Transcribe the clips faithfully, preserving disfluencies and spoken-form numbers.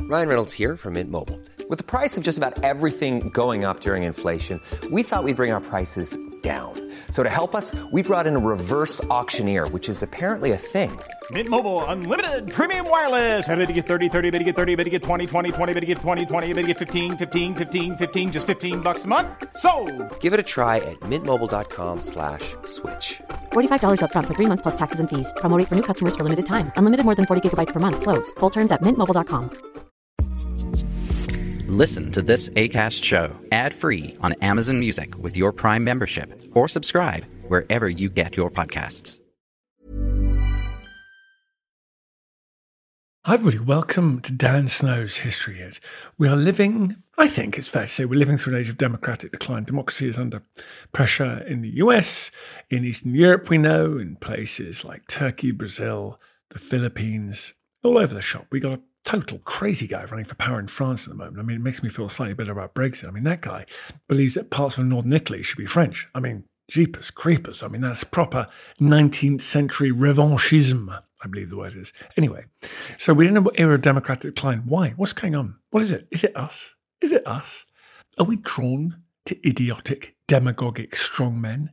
Ryan Reynolds here from Mint Mobile. With the price of just about everything going up during inflation, we thought we'd bring our prices down. So to help us, we brought in a reverse auctioneer, which is apparently a thing. Mint Mobile Unlimited Premium Wireless. How to get thirty, thirty, how to get thirty, how to get twenty, twenty, twenty, how to get twenty, twenty, how to get fifteen, fifteen, fifteen, fifteen, just fifteen bucks a month? Sold! Give it a try at mintmobile.com slash switch. forty-five dollars up front for three months plus taxes and fees. Promo rate for new customers for limited time. Unlimited more than forty gigabytes per month. Slows full terms at mint mobile dot com. Listen to this Acast show ad-free on Amazon Music with your Prime membership, or subscribe wherever you get your podcasts. Hi everybody, welcome to Dan Snow's History Hit. We are living, I think it's fair to say, we're living through an age of democratic decline. Democracy is under pressure in the U S, in Eastern Europe we know, in places like Turkey, Brazil, the Philippines, all over the shop. We got a total crazy guy running for power in France at the moment. I mean, it makes me feel slightly better about Brexit. I mean, that guy believes that parts of northern Italy should be French. I mean, jeepers creepers. I mean, that's proper nineteenth century revanchism, I believe the word is. Anyway, so we're in an era of democratic decline. Why? What's going on? What is it? Is it us? Is it us? Are we drawn to idiotic, demagogic strongmen?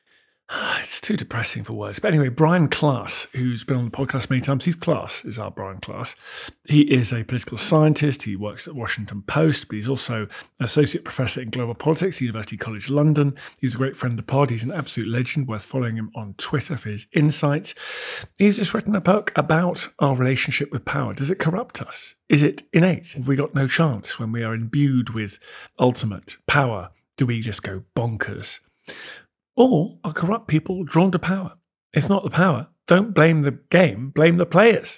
It's too depressing for words. But anyway, Brian Klaas, who's been on the podcast many times, he's Klaas, is our Brian Klaas. He is a political scientist. He works at Washington Post, but he's also an associate professor in global politics at University College London. He's a great friend of the pod. He's an absolute legend, worth following him on Twitter for his insights. He's just written a book about our relationship with power. Does it corrupt us? Is it innate? Have we got no chance when we are imbued with ultimate power? Do we just go bonkers? Or are corrupt people drawn to power? It's not the power. Don't blame the game, blame the players.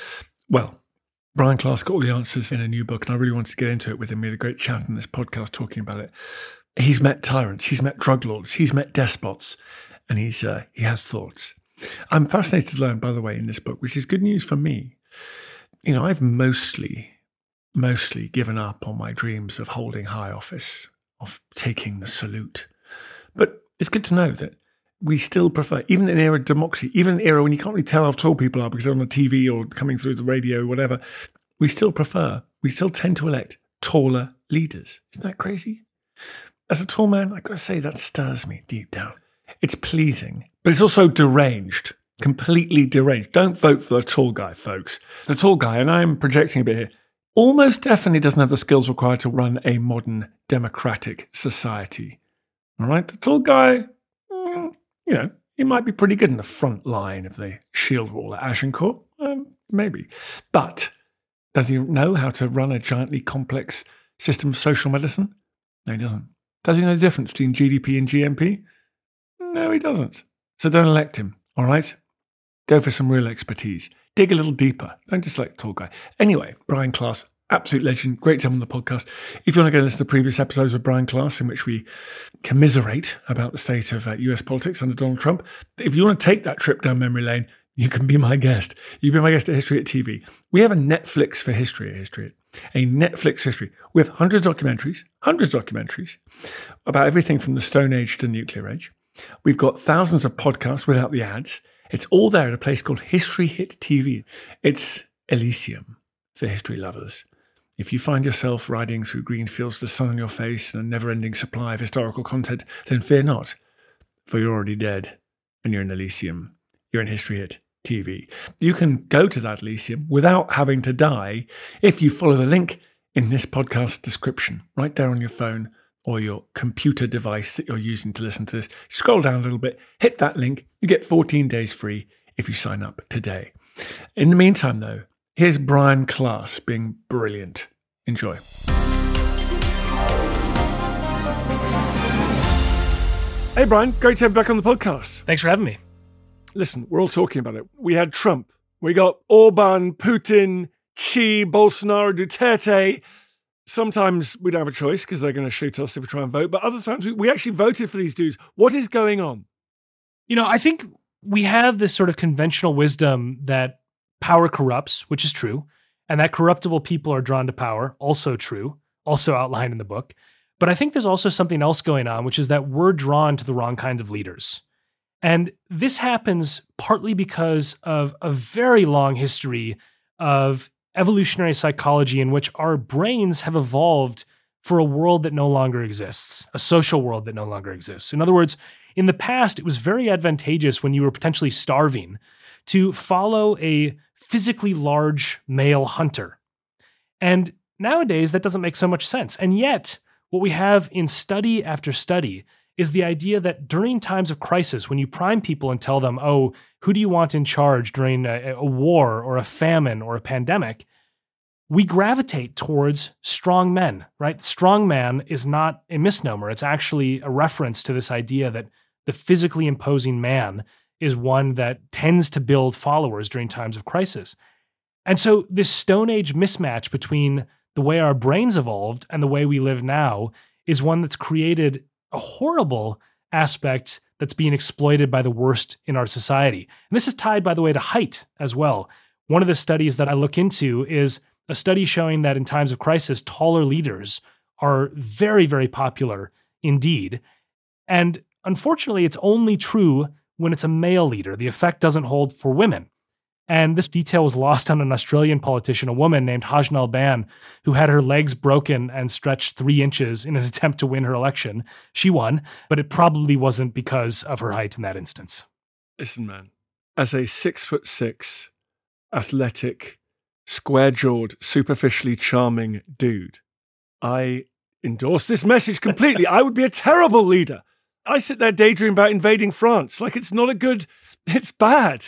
Well, Brian Klaas got all the answers in a new book, and I really wanted to get into it with him. We had a great chat in this podcast talking about it. He's met tyrants, he's met drug lords, he's met despots, and he's uh, he has thoughts. I'm fascinated to learn, by the way, in this book, which is good news for me. You know, I've mostly, mostly given up on my dreams of holding high office, of taking the salute. But it's good to know that we still prefer, even in an era of democracy, even in an era when you can't really tell how tall people are because they're on the T V or coming through the radio or whatever, we still prefer, we still tend to elect taller leaders. Isn't that crazy? As a tall man, I've got to say that stirs me deep down. It's pleasing, but it's also deranged, completely deranged. Don't vote for the tall guy, folks. The tall guy, and I'm projecting a bit here, almost definitely doesn't have the skills required to run a modern democratic society. All right, the tall guy, mm, you know, he might be pretty good in the front line of the shield wall at Agincourt, um, maybe. But does he know how to run a giantly complex system of social medicine? No, he doesn't. Does he know the difference between G D P and G M P? No, he doesn't. So don't elect him, all right? Go for some real expertise. Dig a little deeper. Don't just elect the tall guy. Anyway, Brian Klaas, absolute legend. Great to have him on the podcast. If you want to go and listen to previous episodes with Brian Klaas in which we commiserate about the state of uh, U S politics under Donald Trump, if you want to take that trip down memory lane, you can be my guest. You can be my guest at History Hit T V. We have a Netflix for history at History Hit. A Netflix history. We have hundreds of documentaries, hundreds of documentaries about everything from the Stone Age to the nuclear age. We've got thousands of podcasts without the ads. It's all there at a place called History Hit T V. It's Elysium for history lovers. If you find yourself riding through green fields with the sun on your face and a never-ending supply of historical content, then fear not, for you're already dead and you're in Elysium. You're in History Hit T V. You can go to that Elysium without having to die if you follow the link in this podcast description, right there on your phone or your computer device that you're using to listen to this. Scroll down a little bit, hit that link. You get fourteen days free if you sign up today. In the meantime, though, here's Brian Klaas being brilliant. Enjoy. Hey, Brian. Great to have you back on the podcast. Thanks for having me. Listen, we're all talking about it. We had Trump. We got Orban, Putin, Xi, Bolsonaro, Duterte. Sometimes we don't have a choice because they're going to shoot us if we try and vote. But other times we, we actually voted for these dudes. What is going on? You know, I think we have this sort of conventional wisdom that power corrupts, which is true, and that corruptible people are drawn to power, also true, also outlined in the book. But I think there's also something else going on, which is that we're drawn to the wrong kinds of leaders. And this happens partly because of a very long history of evolutionary psychology in which our brains have evolved for a world that no longer exists, a social world that no longer exists. In other words, in the past, it was very advantageous when you were potentially starving to follow a physically large male hunter. And nowadays, that doesn't make so much sense. And yet, what we have in study after study is the idea that during times of crisis, when you prime people and tell them, oh, who do you want in charge during a, a war or a famine or a pandemic, we gravitate towards strong men, right? Strong man is not a misnomer. It's actually a reference to this idea that the physically imposing man is one that tends to build followers during times of crisis. And so this Stone Age mismatch between the way our brains evolved and the way we live now is one that's created a horrible aspect that's being exploited by the worst in our society. And this is tied, by the way, to height as well. One of the studies that I look into is a study showing that in times of crisis, taller leaders are very, very popular indeed. And unfortunately, it's only true when it's a male leader. The effect doesn't hold for women. And this detail was lost on an Australian politician, a woman named Hajnal Ban, who had her legs broken and stretched three inches in an attempt to win her election. She won, but it probably wasn't because of her height in that instance. Listen, man, as a six foot six, athletic, square-jawed, superficially charming dude, I endorse this message completely. I would be a terrible leader. I sit there daydreaming about invading France. Like, it's not a good, it's bad.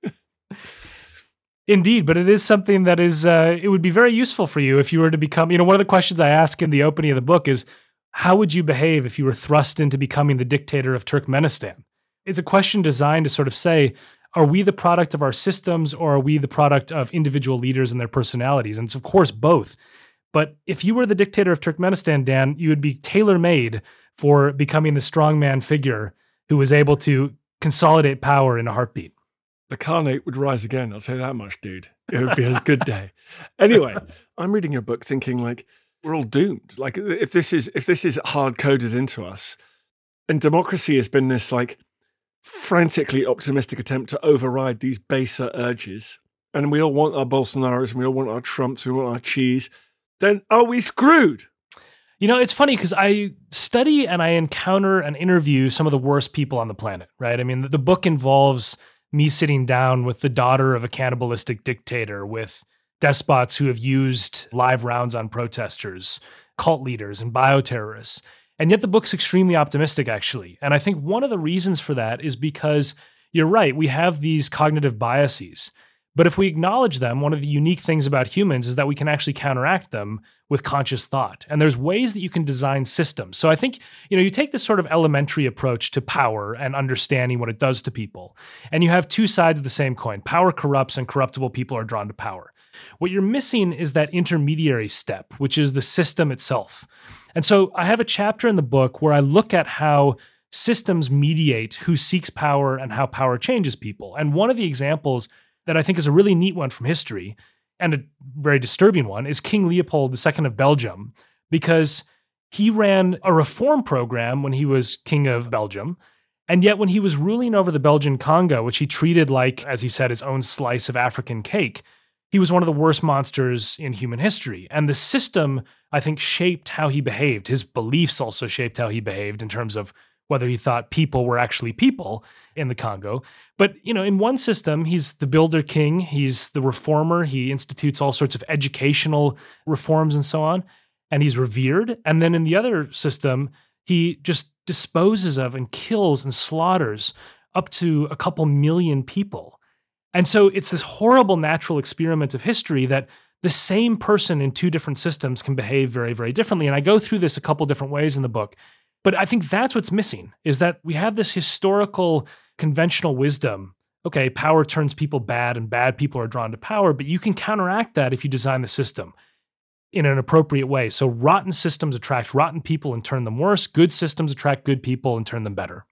Indeed, but it is something that is, uh, it would be very useful for you if you were to become, you know, one of the questions I ask in the opening of the book is, how would you behave if you were thrust into becoming the dictator of Turkmenistan? It's a question designed to sort of say, are we the product of our systems or are we the product of individual leaders and their personalities? And it's of course both. But if you were the dictator of Turkmenistan, Dan, you would be tailor-made for becoming the strongman figure who was able to consolidate power in a heartbeat. The Khanate would rise again, I'll say that much, dude. It would be a good day. Anyway, I'm reading your book thinking like, we're all doomed. Like if this is if this is hard-coded into us, and democracy has been this like frantically optimistic attempt to override these baser urges, and we all want our Bolsonaros, and we all want our Trumps, we want our cheese, then are we screwed? You know, it's funny because I study and I encounter and interview some of the worst people on the planet, right? I mean, the, the book involves me sitting down with the daughter of a cannibalistic dictator, with despots who have used live rounds on protesters, cult leaders, and bioterrorists. And yet the book's extremely optimistic, actually. And I think one of the reasons for that is because you're right, we have these cognitive biases. But if we acknowledge them, one of the unique things about humans is that we can actually counteract them with conscious thought. And there's ways that you can design systems. So I think, you know, you take this sort of elementary approach to power and understanding what it does to people. And you have two sides of the same coin. Power corrupts and corruptible people are drawn to power. What you're missing is that intermediary step, which is the system itself. And so I have a chapter in the book where I look at how systems mediate who seeks power and how power changes people. And one of the examples that I think is a really neat one from history, and a very disturbing one, is King Leopold the Second of Belgium, because he ran a reform program when he was king of Belgium, and yet when he was ruling over the Belgian Congo, which he treated like, as he said, his own slice of African cake, he was one of the worst monsters in human history. And the system, I think, shaped how he behaved. His beliefs also shaped how he behaved in terms of whether he thought people were actually people in the Congo. But, you know, in one system, he's the builder king, he's the reformer, he institutes all sorts of educational reforms and so on, and he's revered. And then in the other system, he just disposes of and kills and slaughters up to a couple million people. And so it's this horrible natural experiment of history that the same person in two different systems can behave very, very differently. And I go through this a couple different ways in the book. But I think that's what's missing, is that we have this historical conventional wisdom. Okay, power turns people bad and bad people are drawn to power, but you can counteract that if you design the system in an appropriate way. So rotten systems attract rotten people and turn them worse. Good systems attract good people and turn them better.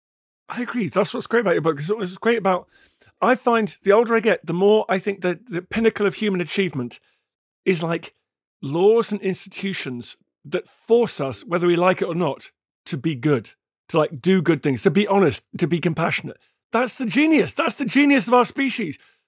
I agree. That's what's great about your book. It's what's great about, I find the older I get, the more I think that the pinnacle of human achievement is like laws and institutions that force us, whether we like it or not, to be good, to like do good things, to be honest, to be compassionate. That's the genius. That's the genius of our species.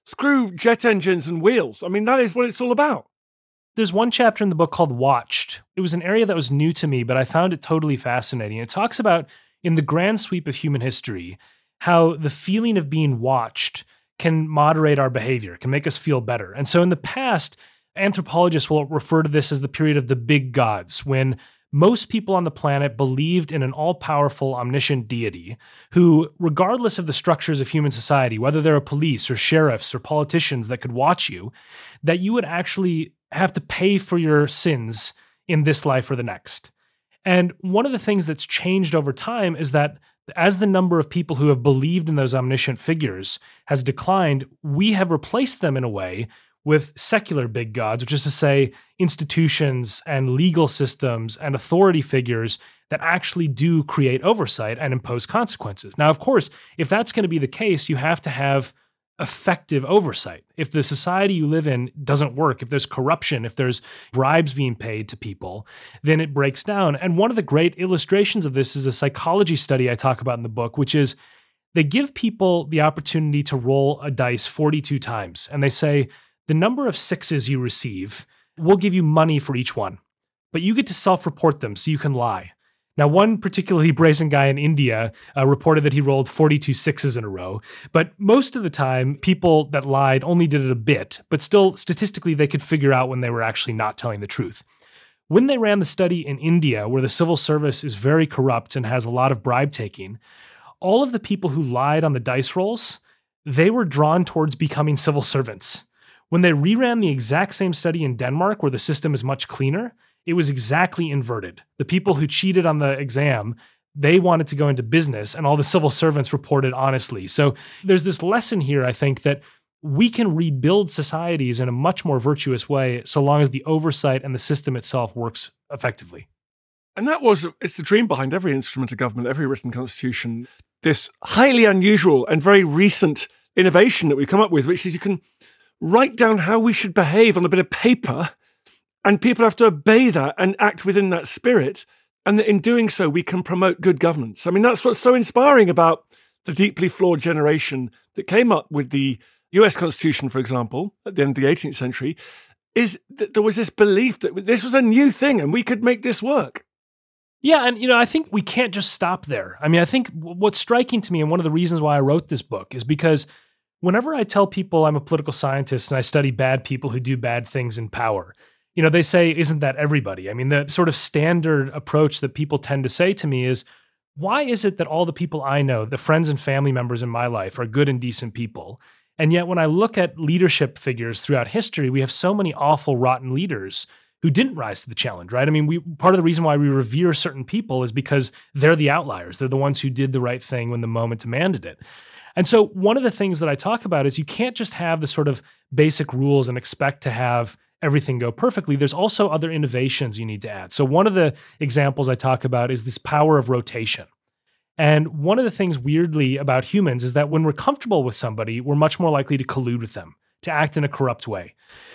Screw jet engines and wheels. I mean, that is what it's all about. There's one chapter in the book called Watched. It was an area that was new to me, but I found it totally fascinating. It talks about, in the grand sweep of human history, how the feeling of being watched can moderate our behavior, can make us feel better. And so in the past, anthropologists will refer to this as the period of the big gods, when most people on the planet believed in an all-powerful, omniscient deity who, regardless of the structures of human society, whether they're police or sheriffs or politicians that could watch you, that you would actually have to pay for your sins in this life or the next. And one of the things that's changed over time is that as the number of people who have believed in those omniscient figures has declined, we have replaced them in a way with secular big gods, which is to say institutions and legal systems and authority figures that actually do create oversight and impose consequences. Now, of course, if that's going to be the case, you have to have effective oversight. If the society you live in doesn't work, if there's corruption, if there's bribes being paid to people, then it breaks down. And one of the great illustrations of this is a psychology study I talk about in the book, which is they give people the opportunity to roll a dice forty-two times. And they say, the number of sixes you receive, we'll give you money for each one, but you get to self-report them so you can lie. Now, one particularly brazen guy in India uh, reported that he rolled forty-two sixes in a row, but most of the time, people that lied only did it a bit, but still, statistically, they could figure out when they were actually not telling the truth. When they ran the study in India, where the civil service is very corrupt and has a lot of bribe taking, all of the people who lied on the dice rolls, they were drawn towards becoming civil servants. When they reran the exact same study in Denmark, where the system is much cleaner, it was exactly inverted. The people who cheated on the exam, they wanted to go into business, and all the civil servants reported honestly. So there's this lesson here, I think, that we can rebuild societies in a much more virtuous way so long as the oversight and the system itself works effectively. And that was, it's the dream behind every instrument of government, every written constitution, this highly unusual and very recent innovation that we've come up with, which is you can write down how we should behave on a bit of paper, and people have to obey that and act within that spirit. And that in doing so, we can promote good governance. I mean, that's what's so inspiring about the deeply flawed generation that came up with the U S Constitution, for example, at the end of the eighteenth century, is that there was this belief that this was a new thing and we could make this work. Yeah, and you know, I think we can't just stop there. I mean, I think what's striking to me, and one of the reasons why I wrote this book, is because whenever I tell people I'm a political scientist and I study bad people who do bad things in power, you know, they say, isn't that everybody? I mean, the sort of standard approach that people tend to say to me is, why is it that all the people I know, the friends and family members in my life, are good and decent people? And yet when I look at leadership figures throughout history, we have so many awful, rotten leaders who didn't rise to the challenge, right? I mean, we part of the reason why we revere certain people is because they're the outliers. They're the ones who did the right thing when the moment demanded it. And so one of the things that I talk about is you can't just have the sort of basic rules and expect to have everything go perfectly. There's also other innovations you need to add. So one of the examples I talk about is this power of rotation. And one of the things weirdly about humans is that when we're comfortable with somebody, we're much more likely to collude with them, to act in a corrupt way.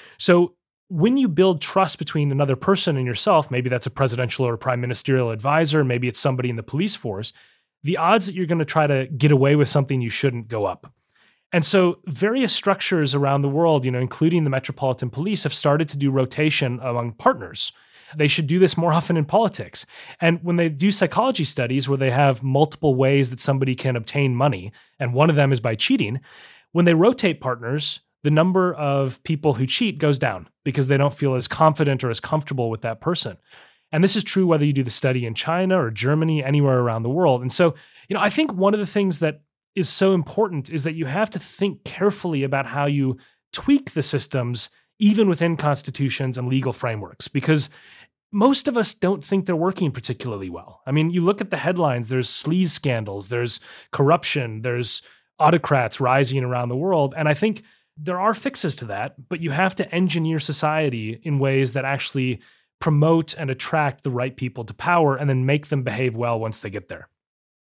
So when you build trust between another person and yourself, maybe that's a presidential or a prime ministerial advisor, maybe it's somebody in the police force, the odds that you're going to try to get away with something you shouldn't go up. And so various structures around the world, you know, including the Metropolitan Police, have started to do rotation among partners. They should do this more often in politics. And when they do psychology studies where they have multiple ways that somebody can obtain money, and one of them is by cheating, when they rotate partners, the number of people who cheat goes down because they don't feel as confident or as comfortable with that person. And this is true whether you do the study in China or Germany, anywhere around the world. And so, you know, I think one of the things that is so important is that you have to think carefully about how you tweak the systems, even within constitutions and legal frameworks, because most of us don't think they're working particularly well. I mean, you look at the headlines, there's sleaze scandals, there's corruption, there's autocrats rising around the world. And I think there are fixes to that, but you have to engineer society in ways that actually promote and attract the right people to power and then make them behave well once they get there.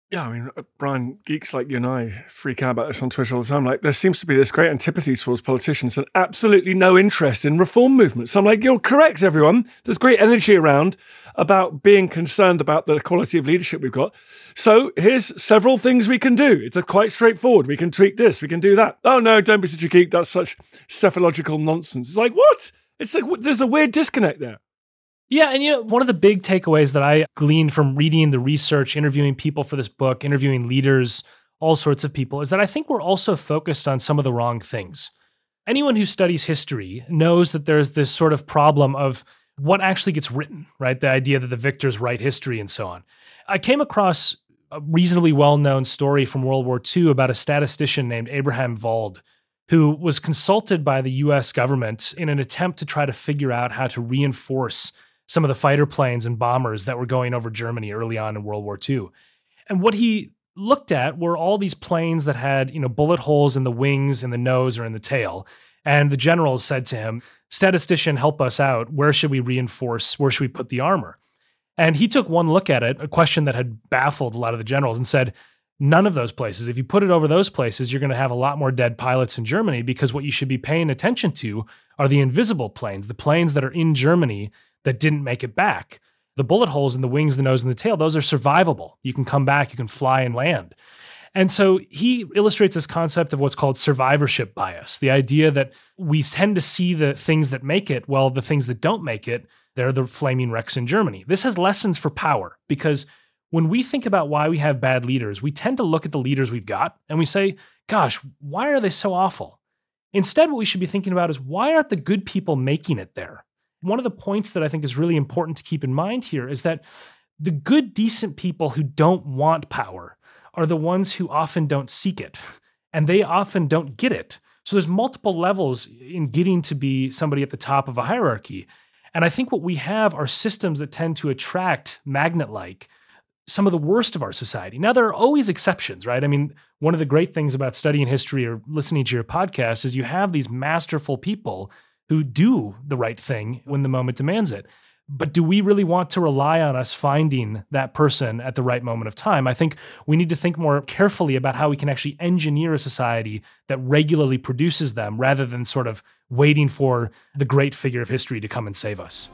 Yeah, I mean, Brian, geeks like you and I freak out about this on Twitter all the time. Like, there seems to be this great antipathy towards politicians and absolutely no interest in reform movements. I'm like, you're correct, everyone. There's great energy around about being concerned about the quality of leadership we've got. So here's several things we can do. It's quite straightforward. We can tweak this. We can do that. Oh, no, don't be such a geek. That's such cephalogical nonsense. It's like, what? It's like, there's a weird disconnect there. Yeah, and you know, one of the big takeaways that I gleaned from reading the research, interviewing people for this book, interviewing leaders, all sorts of people, is that I think we're also focused on some of the wrong things. Anyone who studies history knows that there's this sort of problem of what actually gets written, right? The idea that the victors write history and so on. I came across a reasonably well-known story from World War Two about a statistician named Abraham Wald, who was consulted by the U S government in an attempt to try to figure out how to reinforce some of the fighter planes and bombers that were going over Germany early on in World War Two. And what he looked at were all these planes that had, you know, bullet holes in the wings, in the nose, or in the tail. And the generals said to him, "Statistician, help us out. Where should we reinforce? Where should we put the armor?" And he took one look at it, a question that had baffled a lot of the generals, and said, none of those places. If you put it over those places, you're going to have a lot more dead pilots in Germany, because what you should be paying attention to are the invisible planes, the planes that are in Germany that didn't make it back. The bullet holes in the wings, the nose, and the tail, those are survivable. You can come back, you can fly and land. And so he illustrates this concept of what's called survivorship bias, the idea that we tend to see the things that make it, well, the things that don't make it, they're the flaming wrecks in Germany. This has lessons for power, because when we think about why we have bad leaders, we tend to look at the leaders we've got and we say, gosh, why are they so awful? Instead, what we should be thinking about is, why aren't the good people making it there? One of the points that I think is really important to keep in mind here is that the good, decent people who don't want power are the ones who often don't seek it, and they often don't get it. So there's multiple levels in getting to be somebody at the top of a hierarchy. And I think what we have are systems that tend to attract, magnet-like, some of the worst of our society. Now, there are always exceptions, right? I mean, one of the great things about studying history or listening to your podcast is you have these masterful people who do the right thing when the moment demands it. But do we really want to rely on us finding that person at the right moment of time? I think we need to think more carefully about how we can actually engineer a society that regularly produces them, rather than sort of waiting for the great figure of history to come and save us.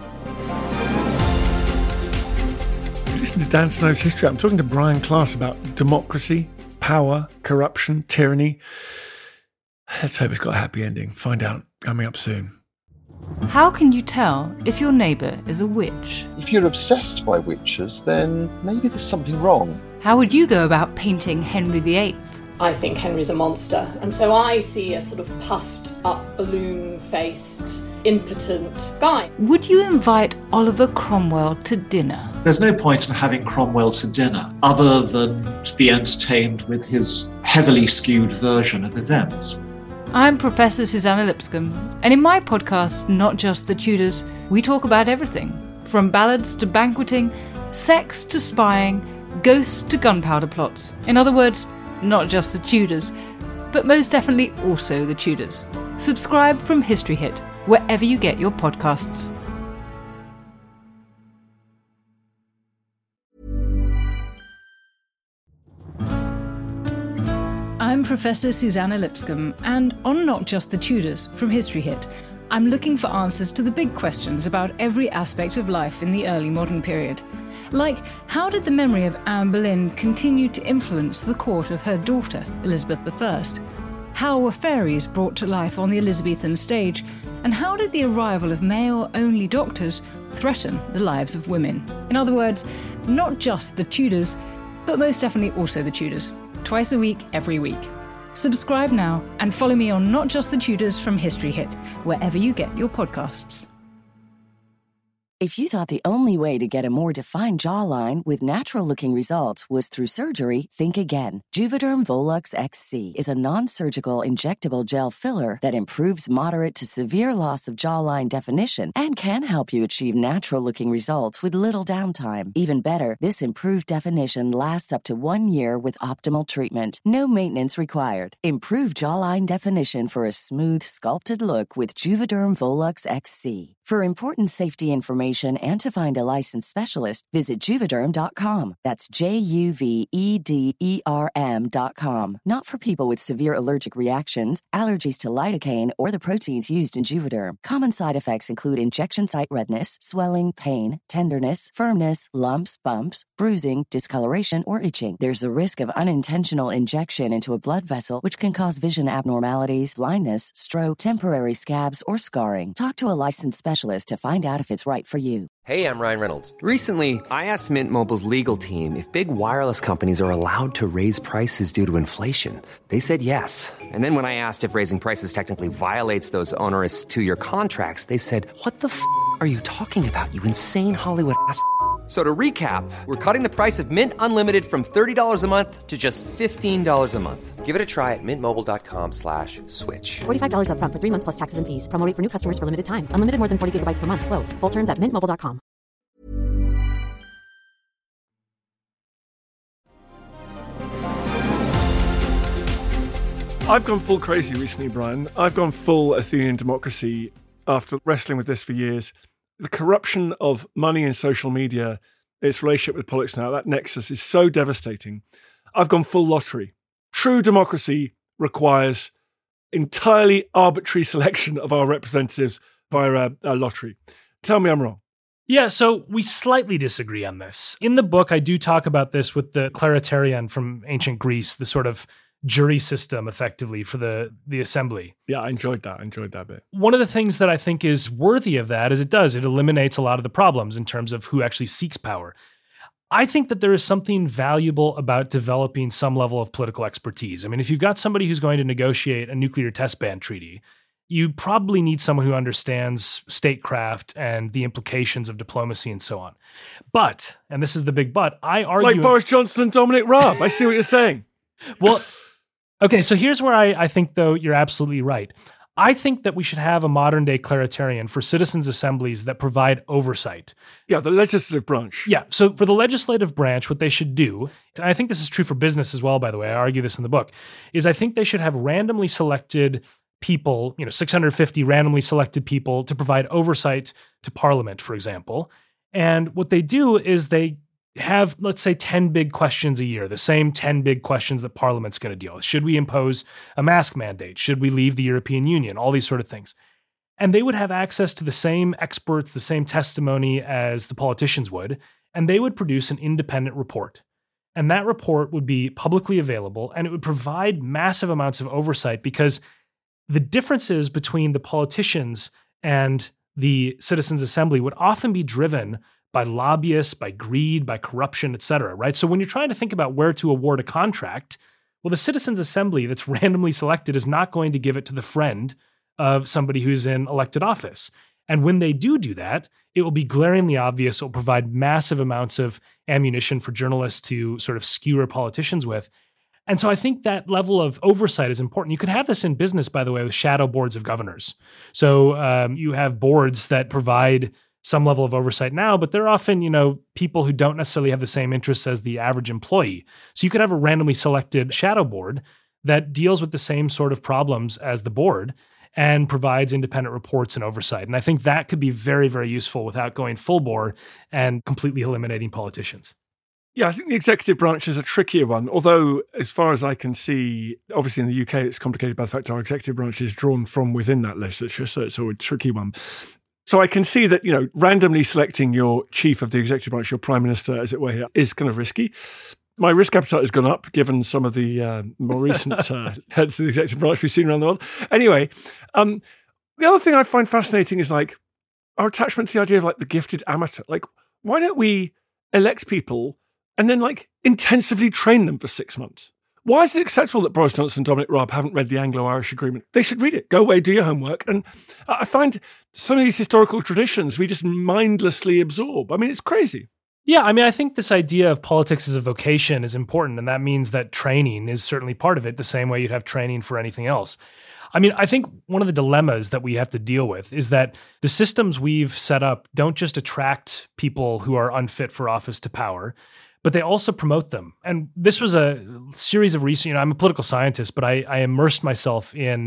You listen to Dan Snow's History. I'm talking to Brian Klaas about democracy, power, corruption, tyranny. Let's hope it's got a happy ending. Find out coming up soon. How can you tell if your neighbour is a witch? If you're obsessed by witches, then maybe there's something wrong. How would you go about painting Henry the Eighth? I think Henry's a monster, and so I see a sort of puffed up, balloon-faced, impotent guy. Would you invite Oliver Cromwell to dinner? There's no point in having Cromwell to dinner other than to be entertained with his heavily skewed version of events. I'm Professor Susanna Lipscomb, and in my podcast, Not Just the Tudors, we talk about everything, from ballads to banqueting, sex to spying, ghosts to gunpowder plots. In other words, not just the Tudors, but most definitely also the Tudors. Subscribe from History Hit, wherever you get your podcasts. I'm Professor Susanna Lipscomb, and on Not Just the Tudors from History Hit, I'm looking for answers to the big questions about every aspect of life in the early modern period. Like, how did the memory of Anne Boleyn continue to influence the court of her daughter, Elizabeth the First? How were fairies brought to life on the Elizabethan stage? And how did the arrival of male-only doctors threaten the lives of women? In other words, not just the Tudors, but most definitely also the Tudors. Twice a week, every week. Subscribe now and follow me on Not Just the Tudors from History Hit, wherever you get your podcasts. If you thought the only way to get a more defined jawline with natural-looking results was through surgery, think again. Juvederm Volux X C is a non-surgical injectable gel filler that improves moderate to severe loss of jawline definition and can help you achieve natural-looking results with little downtime. Even better, this improved definition lasts up to one year with optimal treatment. No maintenance required. Improve jawline definition for a smooth, sculpted look with Juvederm Volux X C. For important safety information and to find a licensed specialist, visit Juvederm dot com. That's J U V E D E R M dot com. Not for people with severe allergic reactions, allergies to lidocaine, or the proteins used in Juvederm. Common side effects include injection site redness, swelling, pain, tenderness, firmness, lumps, bumps, bruising, discoloration, or itching. There's a risk of unintentional injection into a blood vessel, which can cause vision abnormalities, blindness, stroke, temporary scabs, or scarring. Talk to a licensed specialist to find out if it's right for you. Hey, I'm Ryan Reynolds. Recently, I asked Mint Mobile's legal team if big wireless companies are allowed to raise prices due to inflation. They said yes. And then when I asked if raising prices technically violates those onerous two-year contracts, they said, what the f*** are you talking about, you insane Hollywood ass f- So to recap, we're cutting the price of Mint Unlimited from thirty dollars a month to just fifteen dollars a month. Give it a try at mintmobile.com slash switch. forty-five dollars up front for three months plus taxes and fees. Promo rate for new customers for limited time. Unlimited more than forty gigabytes per month. Slows full terms at mint mobile dot com. I've gone full crazy recently, Brian. I've gone full Athenian democracy after wrestling with this for years. The corruption of money and social media, its relationship with politics now, that nexus is so devastating. I've gone full lottery. True democracy requires entirely arbitrary selection of our representatives via a, a lottery. Tell me I'm wrong. Yeah, so we slightly disagree on this. In the book, I do talk about this with the Clariterion from ancient Greece, the sort of jury system effectively for the, the assembly. Yeah, I enjoyed that. I enjoyed that bit. One of the things that I think is worthy of that is it does. It eliminates a lot of the problems in terms of who actually seeks power. I think that there is something valuable about developing some level of political expertise. I mean, if you've got somebody who's going to negotiate a nuclear test ban treaty, you probably need someone who understands statecraft and the implications of diplomacy and so on. But, and this is the big but, I argue... Like Boris Johnson and Dominic Raab. I see what you're saying. Well... Okay, so here's where I, I think, though, you're absolutely right. I think that we should have a modern-day Clariterion for citizens' assemblies that provide oversight. Yeah, the legislative branch. Yeah, so for the legislative branch, what they should do, and I think this is true for business as well, by the way, I argue this in the book, is I think they should have randomly selected people, you know, six hundred fifty randomly selected people to provide oversight to Parliament, for example. And what they do is they have, let's say, ten big questions a year, the same ten big questions that Parliament's going to deal with. Should we impose a mask mandate? Should we leave the European Union? All these sort of things. And they would have access to the same experts, the same testimony as the politicians would, and they would produce an independent report. And that report would be publicly available, and it would provide massive amounts of oversight because the differences between the politicians and the citizens' assembly would often be driven by lobbyists, by greed, by corruption, et cetera, right? So when you're trying to think about where to award a contract, well, the citizens' assembly that's randomly selected is not going to give it to the friend of somebody who's in elected office. And when they do do that, it will be glaringly obvious. It will provide massive amounts of ammunition for journalists to sort of skewer politicians with. And so I think that level of oversight is important. You could have this in business, by the way, with shadow boards of governors. So um, you have boards that provide some level of oversight now, but they're often, you know, people who don't necessarily have the same interests as the average employee. So you could have a randomly selected shadow board that deals with the same sort of problems as the board and provides independent reports and oversight. And I think that could be very, very useful without going full bore and completely eliminating politicians. Yeah, I think the executive branch is a trickier one, although as far as I can see, obviously in the U K, it's complicated by the fact our executive branch is drawn from within that legislature, so it's a tricky one. So I can see that, you know, randomly selecting your chief of the executive branch, your prime minister, as it were here, is kind of risky. My risk appetite has gone up, given some of the uh, more recent uh, heads of the executive branch we've seen around the world. Anyway, um, the other thing I find fascinating is like our attachment to the idea of like the gifted amateur. Like, why don't we elect people and then like intensively train them for six months? Why is it acceptable that Boris Johnson and Dominic Raab haven't read the Anglo-Irish Agreement? They should read it. Go away, do your homework. And I find some of these historical traditions we just mindlessly absorb. I mean, it's crazy. Yeah, I mean, I think this idea of politics as a vocation is important, and that means that training is certainly part of it, the same way you'd have training for anything else. I mean, I think one of the dilemmas that we have to deal with is that the systems we've set up don't just attract people who are unfit for office to power, but they also promote them. And this was a series of recent, you know, I'm a political scientist, but I, I immersed myself in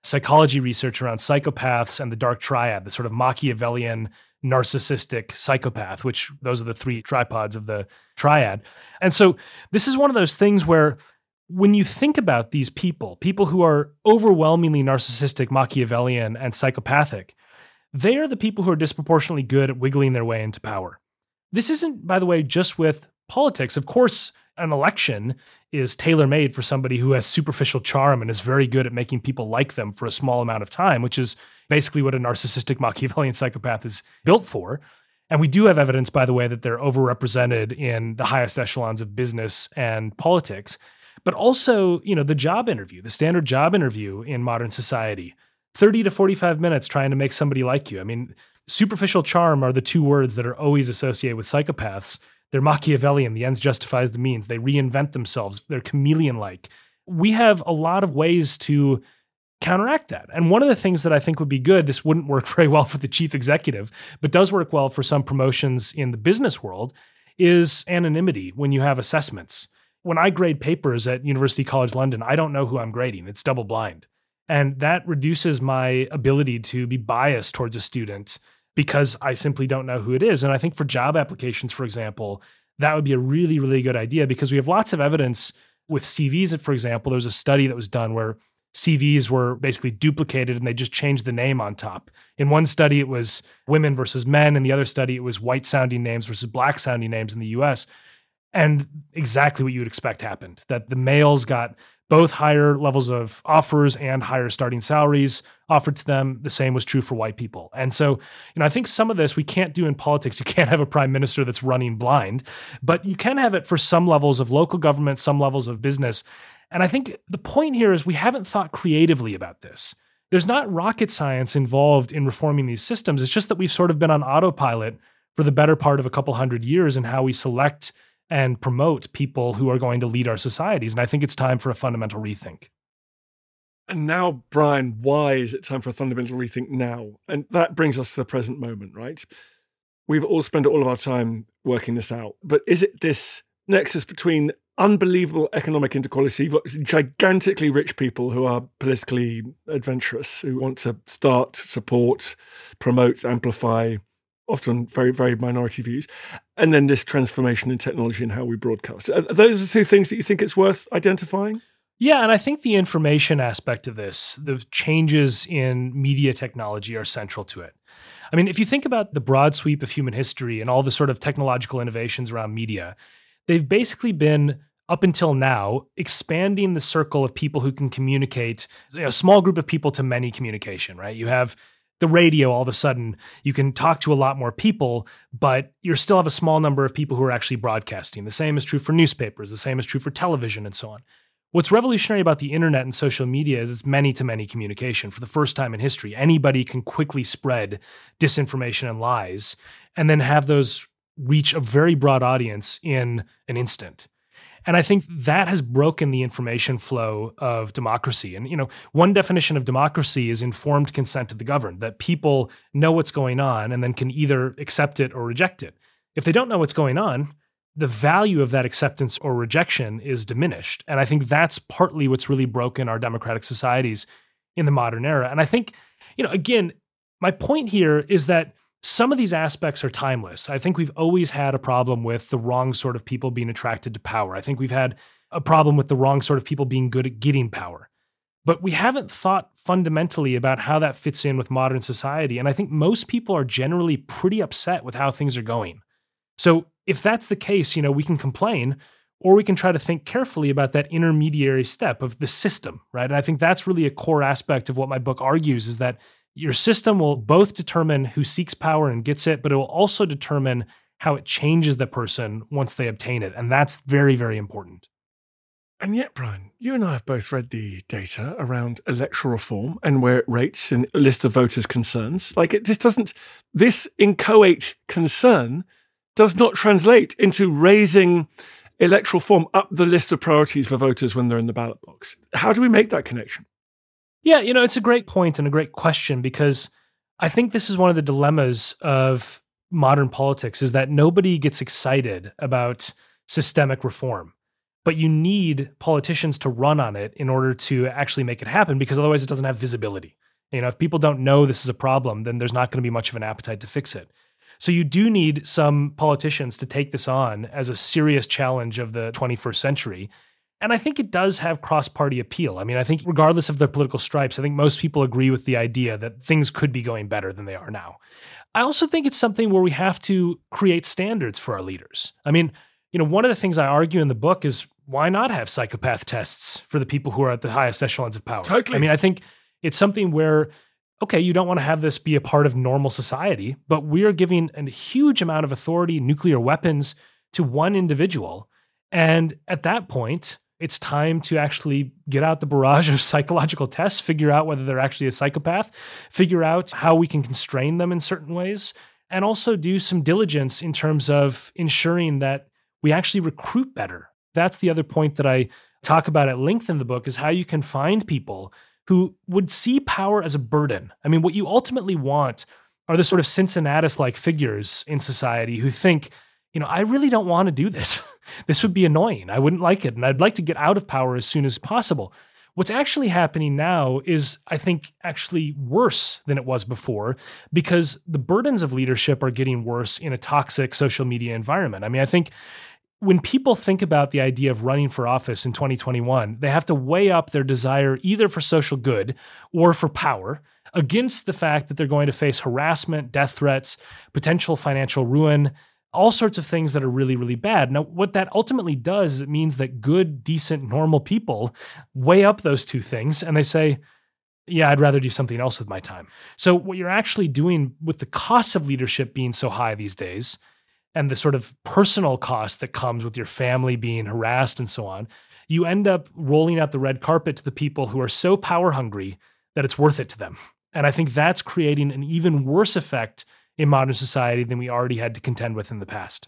psychology research around psychopaths and the dark triad, the sort of Machiavellian narcissistic psychopath, which those are the three tripods of the triad. And so this is one of those things where when you think about these people, people who are overwhelmingly narcissistic, Machiavellian, and psychopathic, they are the people who are disproportionately good at wiggling their way into power. This isn't, by the way, just with politics. Of course, an election is tailor-made for somebody who has superficial charm and is very good at making people like them for a small amount of time, which is basically what a narcissistic Machiavellian psychopath is built for. And we do have evidence, by the way, that they're overrepresented in the highest echelons of business and politics. But also, you know, the job interview, the standard job interview in modern society, thirty to forty-five minutes trying to make somebody like you. I mean, superficial charm are the two words that are always associated with psychopaths. They're Machiavellian. The ends justifies the means. They reinvent themselves. They're chameleon-like. We have a lot of ways to counteract that. And one of the things that I think would be good, this wouldn't work very well for the chief executive, but does work well for some promotions in the business world, is anonymity when you have assessments. When I grade papers at University College London, I don't know who I'm grading. It's double blind. And that reduces my ability to be biased towards a student because I simply don't know who it is. And I think for job applications, for example, that would be a really, really good idea because we have lots of evidence with C Vs. For example, there was a study that was done where C Vs were basically duplicated and they just changed the name on top. In one study, it was women versus men. In the other study, it was white sounding names versus black sounding names in the U S. And exactly what you would expect happened, that the males got both higher levels of offers and higher starting salaries offered to them. The same was true for white people. And so, you know, I think some of this we can't do in politics. You can't have a prime minister that's running blind, but you can have it for some levels of local government, some levels of business. And I think the point here is we haven't thought creatively about this. There's not rocket science involved in reforming these systems. It's just that we've sort of been on autopilot for the better part of a couple hundred years in how we select and promote people who are going to lead our societies. And I think it's time for a fundamental rethink. And now, Brian, why is it time for a fundamental rethink now? And that brings us to the present moment, right? We've all spent all of our time working this out. But is it this nexus between unbelievable economic inequality, gigantically rich people who are politically adventurous, who want to start, support, promote, amplify often very, very minority views, and then this transformation in technology and how we broadcast? Are those the two things that you think it's worth identifying? Yeah, and I think the information aspect of this, the changes in media technology are central to it. I mean, if you think about the broad sweep of human history and all the sort of technological innovations around media, they've basically been, up until now, expanding the circle of people who can communicate, you know, a small group of people to many communication, right? You have the radio, all of a sudden, you can talk to a lot more people, but you still have a small number of people who are actually broadcasting. The same is true for newspapers. The same is true for television and so on. What's revolutionary about the internet and social media is it's many-to-many communication. For the first time in history, anybody can quickly spread disinformation and lies and then have those reach a very broad audience in an instant. And I think that has broken the information flow of democracy. And, you know, one definition of democracy is informed consent of the governed, that people know what's going on and then can either accept it or reject it. If they don't know what's going on, the value of that acceptance or rejection is diminished. And I think that's partly what's really broken our democratic societies in the modern era. And I think, you know, again, my point here is that some of these aspects are timeless. I think we've always had a problem with the wrong sort of people being attracted to power. I think we've had a problem with the wrong sort of people being good at getting power. But we haven't thought fundamentally about how that fits in with modern society. And I think most people are generally pretty upset with how things are going. So if that's the case, you know, we can complain, or we can try to think carefully about that intermediary step of the system, right? And I think that's really a core aspect of what my book argues, is that your system will both determine who seeks power and gets it, but it will also determine how it changes the person once they obtain it. And that's very, very important. And yet, Brian, you and I have both read the data around electoral reform and where it rates in a list of voters' concerns. Like, it just doesn't, this inchoate concern does not translate into raising electoral reform up the list of priorities for voters when they're in the ballot box. How do we make that connection? Yeah, you know, it's a great point and a great question, because I think this is one of the dilemmas of modern politics, is that nobody gets excited about systemic reform. but you need politicians to run on it in order to actually make it happen, because otherwise it doesn't have visibility. You know, if people don't know this is a problem, then there's not going to be much of an appetite to fix it. So you do need some politicians to take this on as a serious challenge of the twenty-first century. And I think it does have cross-party appeal. I mean, I think regardless of their political stripes, I think most people agree with the idea that things could be going better than they are now. I also think it's something where we have to create standards for our leaders. I mean, you know, one of the things I argue in the book is why not have psychopath tests for the people who are at the highest echelons of power? Totally. I mean, I think it's something where, okay, you don't want to have this be a part of normal society, but we are giving a huge amount of authority, nuclear weapons, to one individual. And at that point, it's time to actually get out the barrage of psychological tests, figure out whether they're actually a psychopath, figure out how we can constrain them in certain ways, and also do some diligence in terms of ensuring that we actually recruit better. That's the other point that I talk about at length in the book, is how you can find people who would see power as a burden. I mean, what you ultimately want are the sort of Cincinnatus-like figures in society who think, you know, I really don't want to do this. This would be annoying. I wouldn't like it. And I'd like to get out of power as soon as possible. What's actually happening now is, I think, actually worse than it was before, because the burdens of leadership are getting worse in a toxic social media environment. I mean, I think when people think about the idea of running for office in twenty twenty-one, they have to weigh up their desire either for social good or for power against the fact that they're going to face harassment, death threats, potential financial ruin, all sorts of things that are really, really bad. Now, what that ultimately does is it means that good, decent, normal people weigh up those two things and they say, yeah, I'd rather do something else with my time. So what you're actually doing with the cost of leadership being so high these days, and the sort of personal cost that comes with your family being harassed and so on, you end up rolling out the red carpet to the people who are so power hungry that it's worth it to them. And I think that's creating an even worse effect in modern society than we already had to contend with in the past.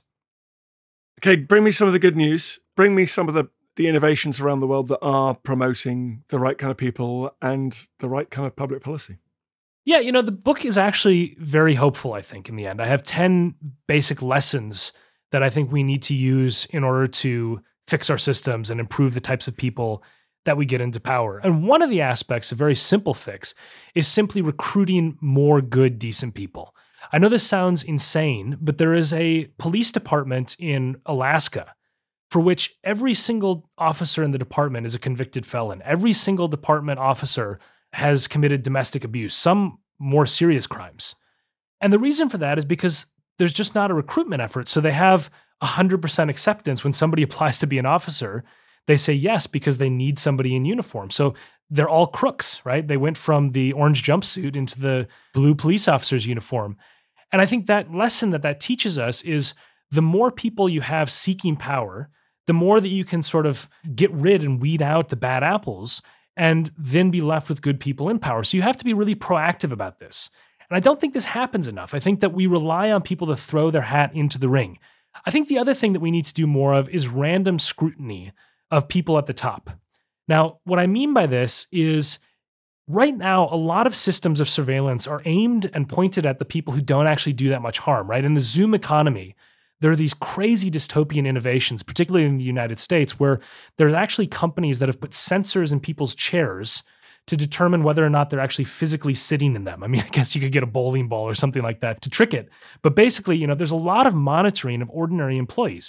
Okay, bring me some of the good news. Bring me some of the, the innovations around the world that are promoting the right kind of people and the right kind of public policy. Yeah, you know, the book is actually very hopeful, I think, in the end. I have ten basic lessons that I think we need to use in order to fix our systems and improve the types of people that we get into power. And one of the aspects, a very simple fix, is simply recruiting more good, decent people. I know this sounds insane, but there is a police department in Alaska for which every single officer in the department is a convicted felon. Every single department officer has committed domestic abuse, some more serious crimes. And the reason for that is because there's just not a recruitment effort. So they have one hundred percent acceptance when somebody applies to be an officer. They say yes because they need somebody in uniform. So they're all crooks, right? They went from the orange jumpsuit into the blue police officer's uniform. And I think that lesson that that teaches us is the more people you have seeking power, the more that you can sort of get rid and weed out the bad apples and then be left with good people in power. So you have to be really proactive about this. And I don't think this happens enough. I think that we rely on people to throw their hat into the ring. I think the other thing that we need to do more of is random scrutiny of people at the top. Now, what I mean by this is right now, a lot of systems of surveillance are aimed and pointed at the people who don't actually do that much harm, right? In the Zoom economy, there are these crazy dystopian innovations, particularly in the United States, where there's actually companies that have put sensors in people's chairs to determine whether or not they're actually physically sitting in them. I mean, I guess you could get a bowling ball or something like that to trick it. But basically, you know, there's a lot of monitoring of ordinary employees.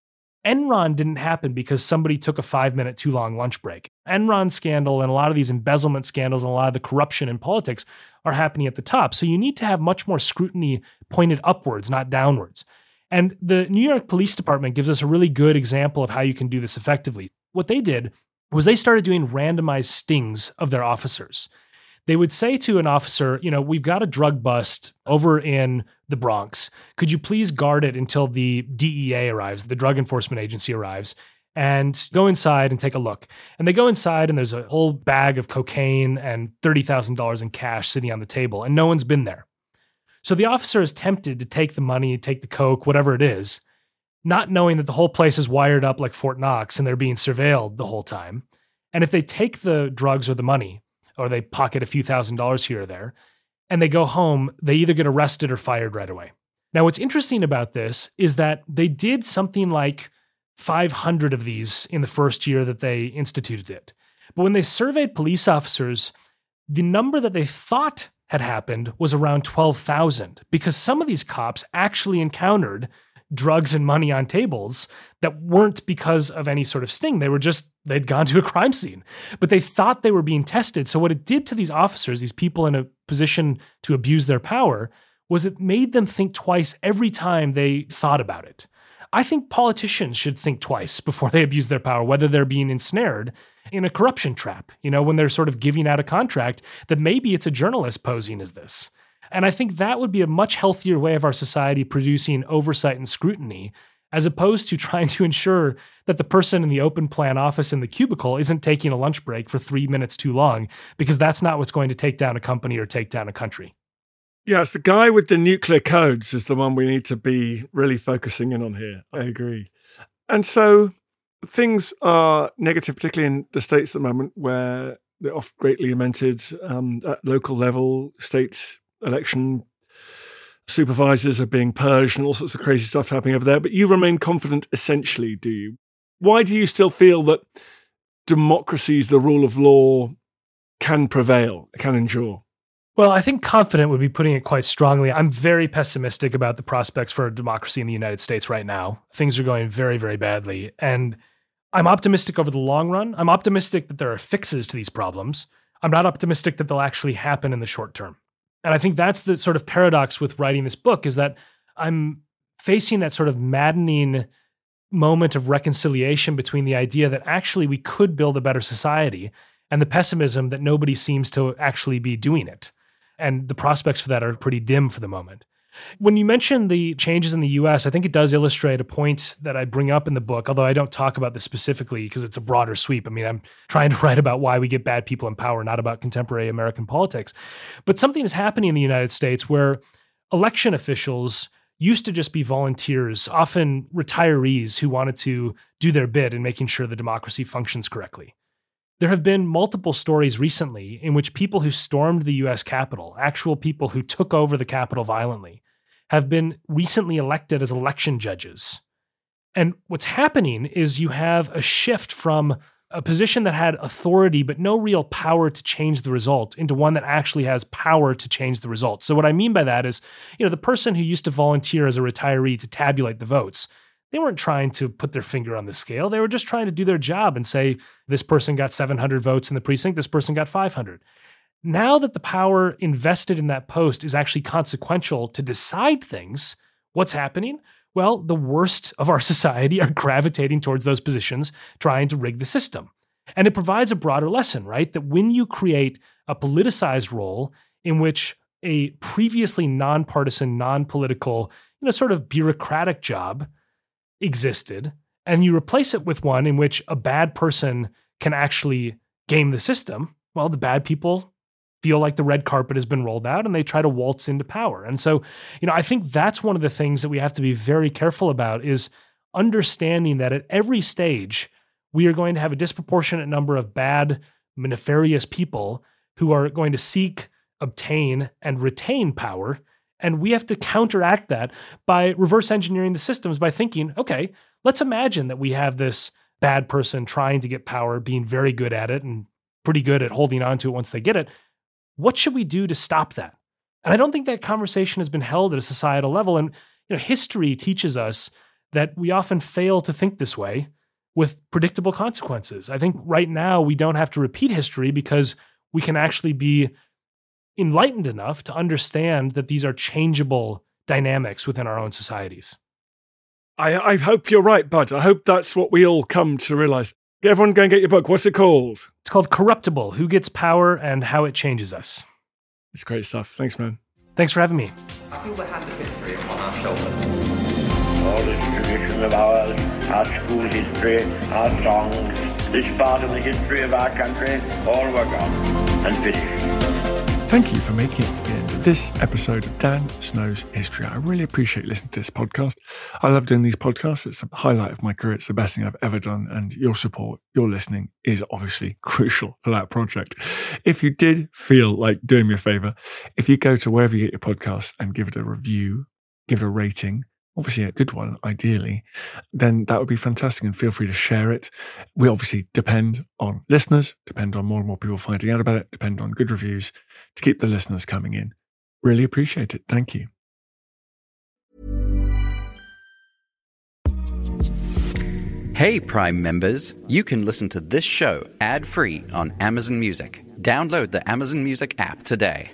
Enron didn't happen because somebody took a five-minute too long lunch break. Enron scandal and a lot of these embezzlement scandals and a lot of the corruption in politics are happening at the top. So you need to have much more scrutiny pointed upwards, not downwards. And the New York Police Department gives us a really good example of how you can do this effectively. What they did was they started doing randomized stings of their officers. They would say to an officer, you know, we've got a drug bust over in the Bronx. Could you please guard it until the D E A arrives, the Drug Enforcement Agency arrives, and go inside and take a look. And they go inside and there's a whole bag of cocaine and thirty thousand dollars in cash sitting on the table, and no one's been there. So the officer is tempted to take the money, take the coke, whatever it is, not knowing that the whole place is wired up like Fort Knox and they're being surveilled the whole time. And if they take the drugs or the money, or they pocket a few thousand dollars here or there, and they go home, they either get arrested or fired right away. Now, what's interesting about this is that they did something like five hundred of these in the first year that they instituted it. But when they surveyed police officers, the number that they thought had happened was around twelve thousand, because some of these cops actually encountered drugs and money on tables that weren't because of any sort of sting. They were just, they'd gone to a crime scene, but they thought they were being tested. So what it did to these officers, these people in a position to abuse their power, was it made them think twice every time they thought about it. I think politicians should think twice before they abuse their power, whether they're being ensnared in a corruption trap, you know, when they're sort of giving out a contract that maybe it's a journalist posing as this. And I think that would be a much healthier way of our society producing oversight and scrutiny, as opposed to trying to ensure that the person in the open plan office in the cubicle isn't taking a lunch break for three minutes too long, because that's not what's going to take down a company or take down a country. Yes, the guy with the nuclear codes is the one we need to be really focusing in on here. I agree. And so things are negative, particularly in the States at the moment, where they're oft greatly lamented um, at local level. State election supervisors are being purged and all sorts of crazy stuff happening over there. But you remain confident, essentially, do you? Why do you still feel that democracies, the rule of law, can prevail, can endure? Well, I think confident would be putting it quite strongly. I'm very pessimistic about the prospects for democracy in the United States right now. Things are going very, very badly. And I'm optimistic over the long run. I'm optimistic that there are fixes to these problems. I'm not optimistic that they'll actually happen in the short term. And I think that's the sort of paradox with writing this book, is that I'm facing that sort of maddening moment of reconciliation between the idea that actually we could build a better society and the pessimism that nobody seems to actually be doing it. And the prospects for that are pretty dim for the moment. When you mention the changes in the U S, I think it does illustrate a point that I bring up in the book, although I don't talk about this specifically because it's a broader sweep. I mean, I'm trying to write about why we get bad people in power, not about contemporary American politics. But something is happening in the United States where election officials used to just be volunteers, often retirees who wanted to do their bit in making sure the democracy functions correctly. There have been multiple stories recently in which people who stormed the U S Capitol, actual people who took over the Capitol violently, have been recently elected as election judges. And what's happening is you have a shift from a position that had authority but no real power to change the result into one that actually has power to change the result. So what I mean by that is, you know, the person who used to volunteer as a retiree to tabulate the votes, they weren't trying to put their finger on the scale. They were just trying to do their job and say, this person got seven hundred votes in the precinct, this person got five hundred. Now that the power invested in that post is actually consequential to decide things, what's happening? Well, the worst of our society are gravitating towards those positions, trying to rig the system. And it provides a broader lesson, right? That when you create a politicized role in which a previously nonpartisan, non-political, you know, sort of bureaucratic job existed, and you replace it with one in which a bad person can actually game the system, well, the bad people feel like the red carpet has been rolled out and they try to waltz into power. And so, you know, I think that's one of the things that we have to be very careful about, is understanding that at every stage, we are going to have a disproportionate number of bad, nefarious people who are going to seek, obtain, and retain power. And we have to counteract that by reverse engineering the systems, by thinking, okay, let's imagine that we have this bad person trying to get power, being very good at it and pretty good at holding on to it once they get it. What should we do to stop that? And I don't think that conversation has been held at a societal level. And you know, history teaches us that we often fail to think this way with predictable consequences. I think right now we don't have to repeat history because we can actually be enlightened enough to understand that these are changeable dynamics within our own societies. I, I hope you're right, Bud. I hope that's what we all come to realize. Everyone go and get your book. What's it called? It's called Corruptible: Who Gets Power and How It Changes Us. It's great stuff. Thanks, man. Thanks for having me. I feel the hand of history upon our shoulders. All this tradition of ours, our school history, our songs, this part of the history of our country, all were gone and finished. Thank you for making it to the end of this episode of Dan Snow's History. I really appreciate listening to this podcast. I love doing these podcasts. It's a highlight of my career. It's the best thing I've ever done. And your support, your listening is obviously crucial to that project. If you did feel like doing me a favor, if you go to wherever you get your podcasts and give it a review, give it a rating, obviously a good one, ideally, then that would be fantastic, and feel free to share it. We obviously depend on listeners, depend on more and more people finding out about it, depend on good reviews to keep the listeners coming in. Really appreciate it. Thank you. Hey, Prime members, you can listen to this show ad-free on Amazon Music. Download the Amazon Music app today.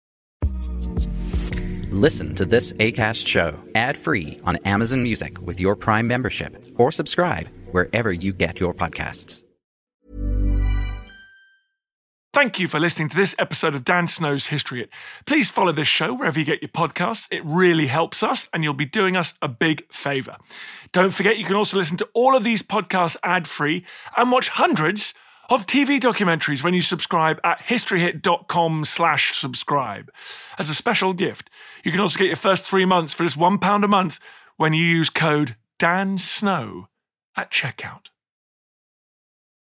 Listen to this Acast show ad-free on Amazon Music with your Prime membership, or subscribe wherever you get your podcasts. Thank you for listening to this episode of Dan Snow's History Hit. Please follow this show wherever you get your podcasts. It really helps us, and you'll be doing us a big favour. Don't forget, you can also listen to all of these podcasts ad-free and watch hundreds of T V documentaries when you subscribe at historyhit.com slash subscribe. As a special gift, you can also get your first three months for just one pound a month when you use code DANSNOW at checkout.